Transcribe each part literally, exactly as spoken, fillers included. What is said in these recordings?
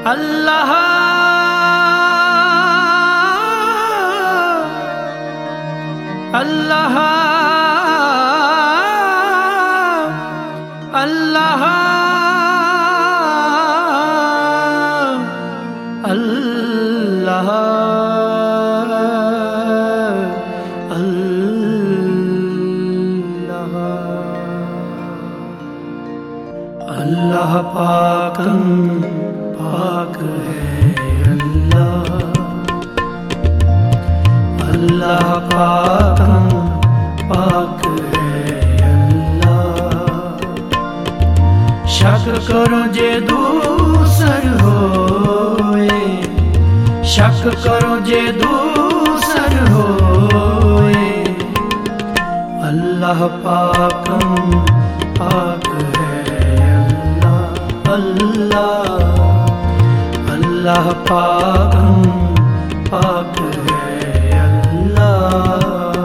अल्लाह अल्लाह अल्लाह अल्लाह अल्लाह अल्लाह पाकम पाक है अल्लाह, अल्लाह पाकम पाक है अल्लाह। शक करो जे दूसर होए, शक करो जे दूसर होए, अल्लाह पाकम पाक है अल्लाह, अल्लाह अल्लाह पाकम पाक है अल्लाह।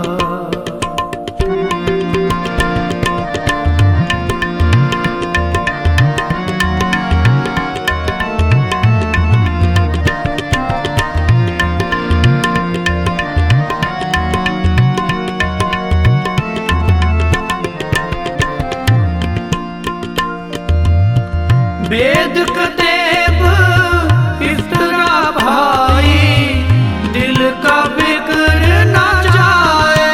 वेद कतेब इफ्तरा भाई, दिल का बिगड़ ना जाए।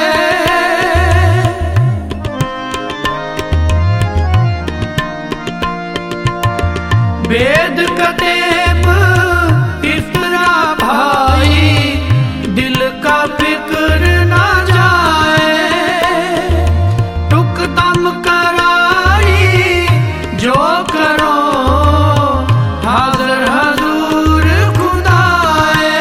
वेद कतेब इफ्तरा भाई, दिल का बिगड़ ना जाए। टुक दम कराई जो करो हाज़िर हज़ूर खुदाए।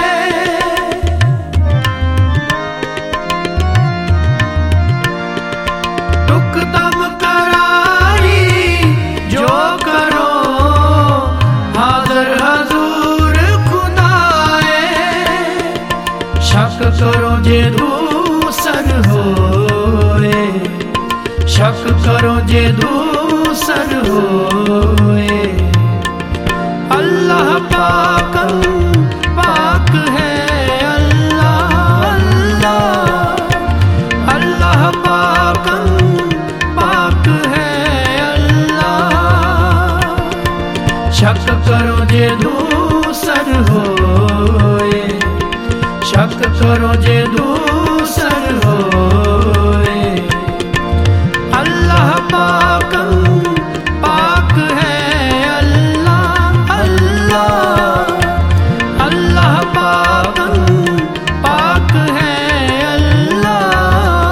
टुक दम कराई जो करो हाज़िर हज़ूर खुदाए। शक करो जे दूसर होए, शक करो जे दूसर होए, अल्लाह पाकम पाक है अल्लाह, अल्लाह अल्लाह पाकम पाक है अल्लाह। शक करो जे दूसर होए, शक करो जे दूसर होए, अल्लाह पाकम पाक है अल्लाह, अल्लाह अल्लाह पाकम पाक है अल्लाह।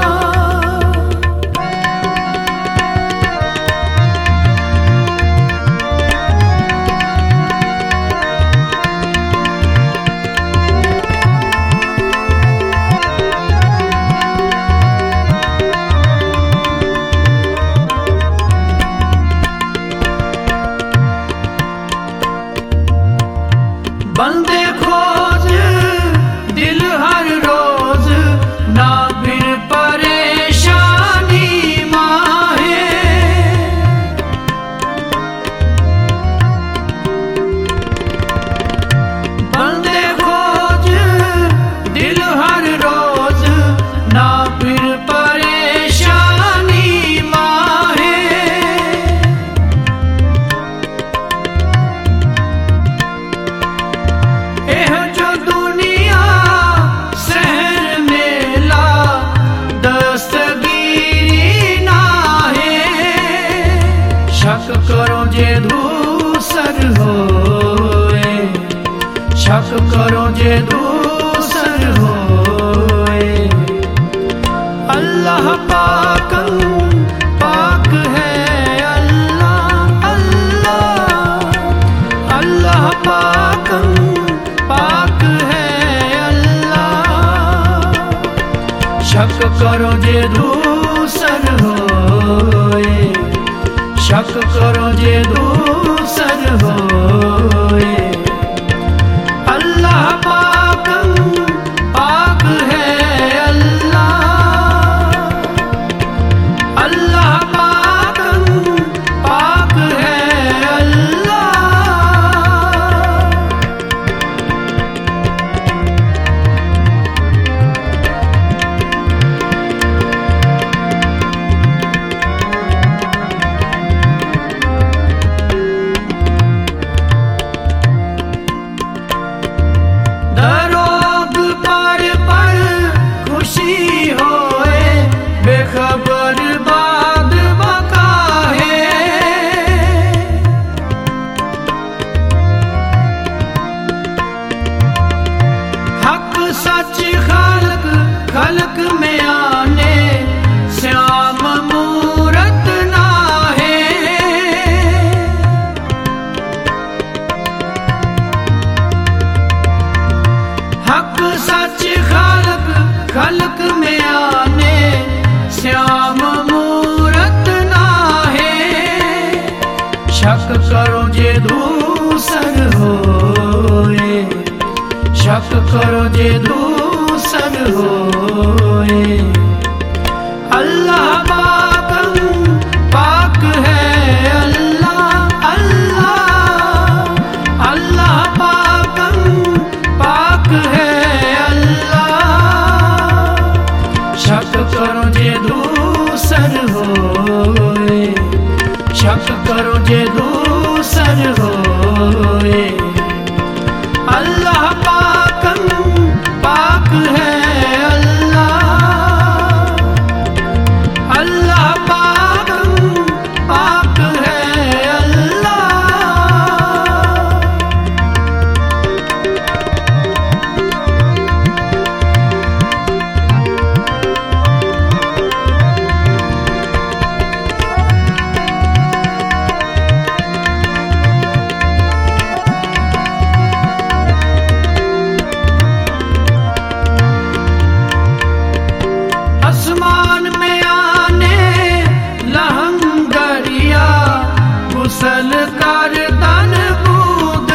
बंदे खोज दिल हर रोज, ना फिर परेशानी माहे। बंदे खोज दिल हर रोज, ना फिर परेशानी माहे। एह जो दुनिया शहर मेला दस्तगीरी ना है। शक करो जे दूसर होए, शक करो जे दूसर होए, अल्लाह पाकम पाक है अल्लाह, अल्लाह अल्लाह पाकम पाक है अल्लाह। शक करो जे दूसर होए, शक करो जे दूसर होए, अल्लाह पाकम पाक है अल्लाह, अल्लाह पाकम पाक है अल्लाह। शक करो जे दूसर होए, शक करो जे दूसर होए। अल्लाह पाक पाक है, अल्लाह अल्लाह अल्लाह पाक पाक है अल्लाह। शक करो जे दूसर होए, शक करो जे दूसर होए। अल्लाह पाक पाक है अल्लाह, अल्लाह पाक पाक है अल्लाह। आसमान में आने लहंगरिया गुसल कर तन बूद।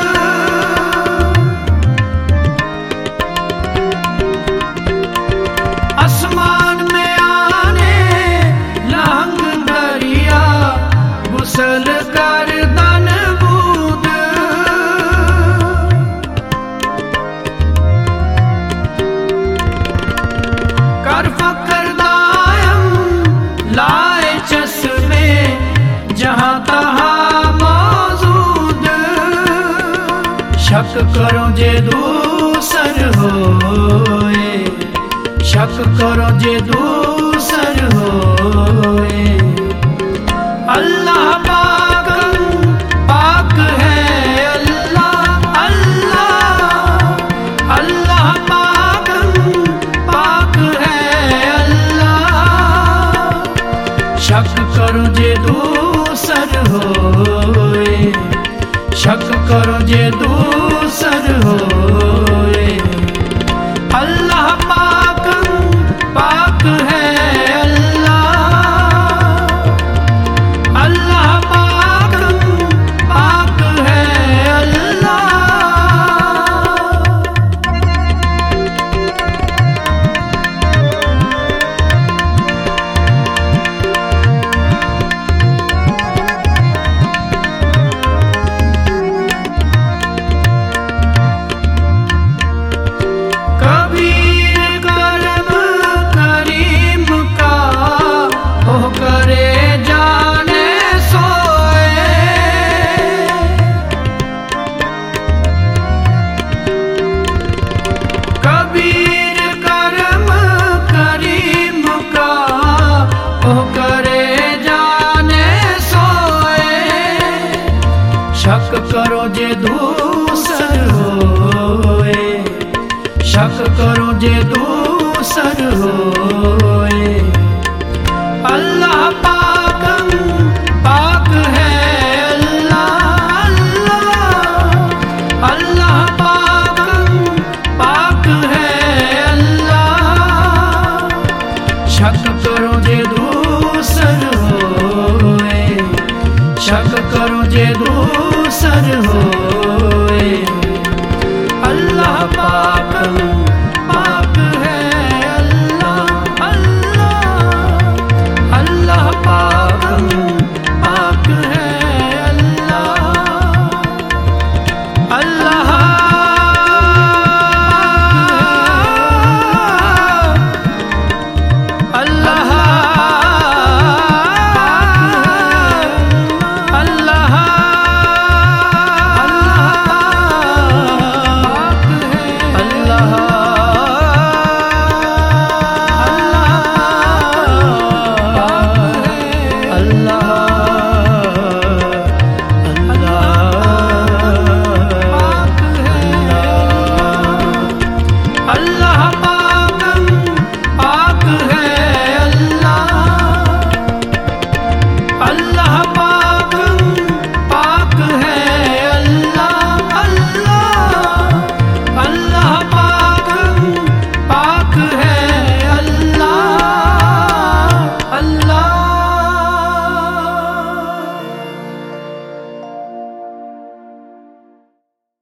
आसमान में आने लहंगरिया गुसल कर तन बूद। कर फकर दायम लाए चश्मे जहां तहां मौजूद। शक करो जे दूसर होए, शक करो जे दूसर होए। अल्लाह पाक पाक है अल्लाह अल्लाह अल्लाह पाक पाक है अल्लाह। शक करो जे दूसर होए, शक करो जे दूसर होए। अल्लाह पाक पाक है अल्लाह, अल्लाह पाक पाक है अल्लाह। कबीर करम करीम का हो करे जाने सोए। कबीर करम करीम का हो करे जाने सोए। शक करो जे दूसर होए, शक करो जे दूसर होए। अल्लाह पाक पाक है अल्लाह अल्लाह अल्लाह पाक पाक है अल्लाह। शक करो जे दूसर होए, शक करो जे दूसर होए। अल्लाह